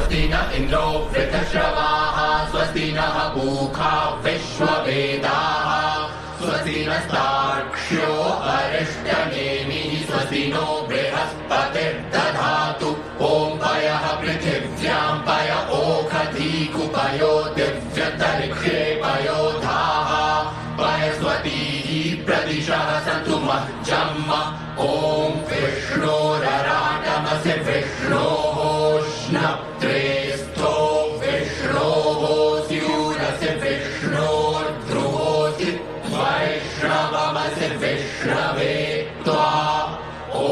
स्वस्ति न इन्द्रो वृद्धश्रवाः स्वस्ति नः पूषा विश्ववेदाः स्वस्ति नस्तार्क्ष्यो अरिष्टनेमिः स्वस्ति नो बृहस्पतिर्दधातु ॐ पयः पृथिव्यां पय ओखधीकुपयो दिव्यतरिक्षे पयोधाः पयस्वतीः प्रदिशः सन्तु मह्जम् ॐ विष्णोरराटमसि विष्णोः श्नप्त्रेस्थो विष्णोः स्यूरसि विष्णोर्ध्रुवोऽसि वैष्णवमसि विष्णवे त्वा ॐ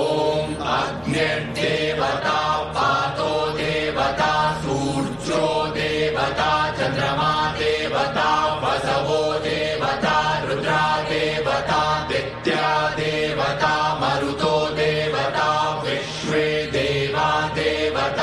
अग्निर्देवता वातो देवता सूर्यो देवता चन्द्रमा देवता वसवो देवता रुद्रा देवता दित्या देवता मरुतो देवता विश्वे देवा देवता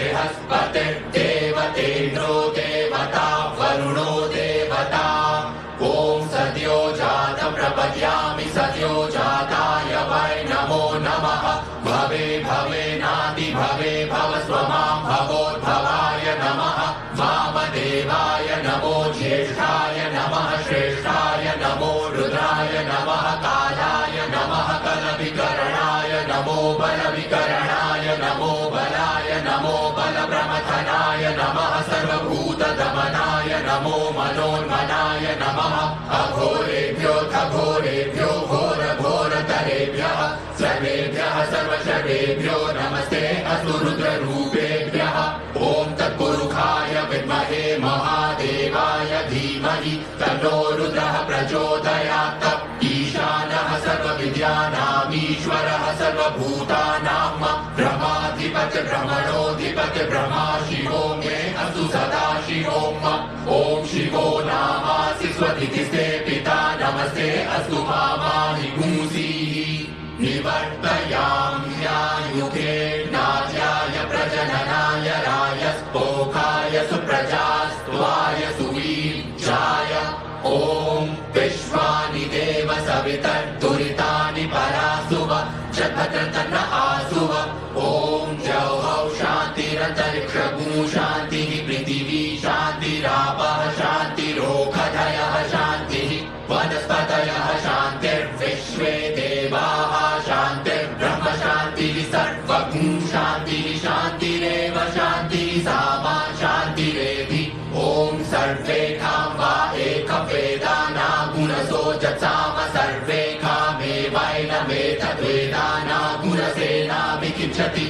बृहस्पतिर्देवतेन्द्रो देवता वरुणो देवता ॐ सद्यो जात प्रपद्यामि सद्यो जाताय वै नमो नमः भवे भवेनादि भवे भव स्वमां भवोद्भवाय नमः वामदेवाय नमो ज्येष्ठाय नमः श्रेष्ठाय नमो रुद्राय नमः कालाय नमः कलविकरणाय नमो बलविकरणाय नमो बलाय नमो बलप्रमथनाय नमः सर्वभूतदमनाय नमो मनोन्मनाय नमः अघोरेभ्यो घोरेभ्यो घोरघोरतरेभ्यः सर्वेभ्यः सर्वशवेभ्यो नमस्ते अस्तु रुद्ररूपेभ्यः ॐ तत्पुरुषाय विद्महे महादेवाय धीमहि तन्नो रुद्रः प्रचोदयात् ईशानः सर्वविद्यानामीश्वरः सर्वभूतानां ब्रह्माधिपतिर्ब्रह्मणोऽधिपतिः ब्रह्मा शिवो मे अस्तु सदा शिवो ॐ शिवो नामासि स्वधितिस्ते पिता नमस्ते अस्तु मामाहि पुंसीः निवर्तयाम्यायुगे नार्याय प्रजननाय रायस्पोखाय सुप्रजास्त्वाय सुवीर्याय ॐ विश्वानि देव सवितर्दुरितानि परासुव जगत्रतन्न आसुव ॐ जौहौ शान्तिरन्तरिक्षगुं शान्तिः पृथिवी शान्तिरापः शान्तिरोषधयः शान्तिः वनस्पतयः शान्तिर्विश्वे देवाः शान्तिर्ब्रह्म शान्तिः सर्वगुं शान्तिः शान्तिरेव शान्तिः सामा शान्तिरेधि ॐ सर्वेषां वा एकवेदाना गुणसो जत्साम सर्वेषामेवैनमेतद्वेदाना गुणसेना विकिञ्चति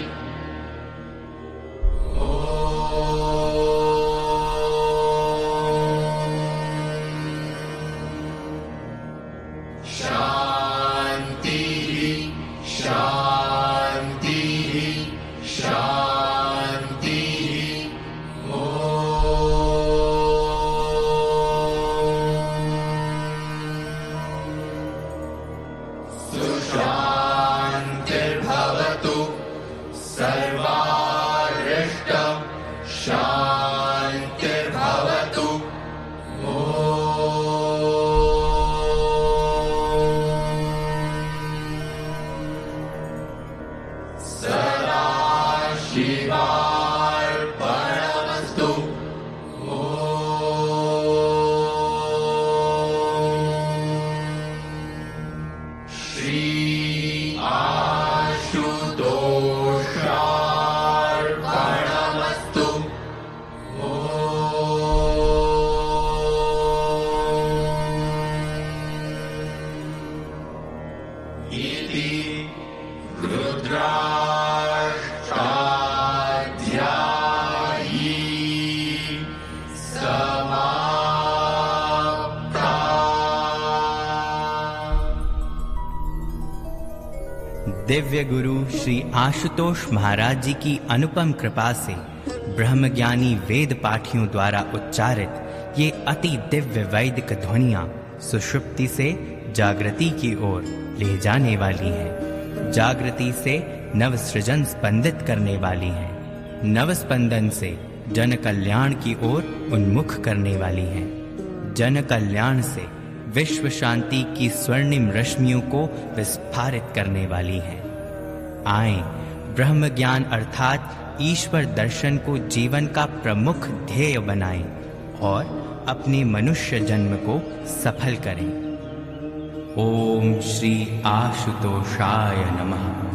दिव्य गुरु श्री आशुतोष महाराज जी की अनुपम कृपा से ब्रह्मज्ञानी वेद पाठियों द्वारा उच्चारित ये अति दिव्य वैदिक ध्वनियां सुषुप्ति से जागृति की ओर ले जाने वाली हैं, जागृति से नव सृजन स्पंदित करने वाली हैं, नव स्पंदन से जन कल्याण की ओर उन्मुख करने वाली हैं, जन कल्याण से विश्व शांति की स्वर्णिम रश्मियों को विस्फारित करने वाली हैं। आएं ब्रह्म ज्ञान अर्थात ईश्वर दर्शन को जीवन का प्रमुख ध्येय बनाएं और अपने मनुष्य जन्म को सफल करें। ओम श्री आशुतोषाय नमः।